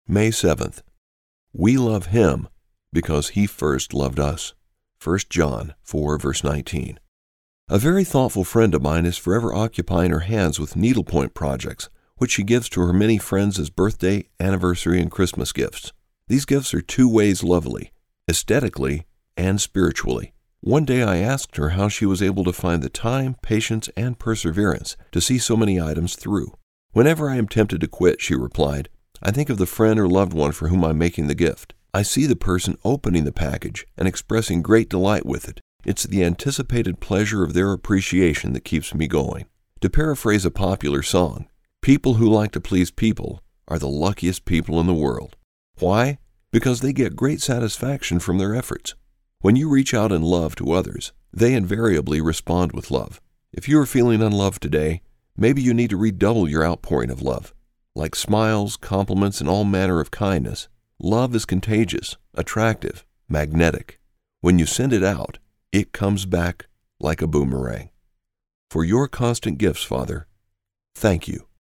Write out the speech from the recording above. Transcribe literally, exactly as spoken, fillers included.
May seventh. We love Him because He first loved us. First John four, verse nineteen. A very thoughtful friend of mine is forever occupying her hands with needlepoint projects, which she gives to her many friends as birthday, anniversary, and Christmas gifts. These gifts are two ways lovely, aesthetically and spiritually. One day I asked her how she was able to find the time, patience, and perseverance to see so many items through. Whenever I am tempted to quit, she replied, I think of the friend or loved one for whom I'm making the gift. I see the person opening the package and expressing great delight with it. It's the anticipated pleasure of their appreciation that keeps me going. To paraphrase a popular song, people who like to please people are the luckiest people in the world. Why? Because they get great satisfaction from their efforts. When you reach out in love to others, they invariably respond with love. If you are feeling unloved today, maybe you need to redouble your outpouring of love. Like smiles, compliments, and all manner of kindness, love is contagious, attractive, magnetic. When you send it out, it comes back like a boomerang. For your constant gifts, Father, thank you.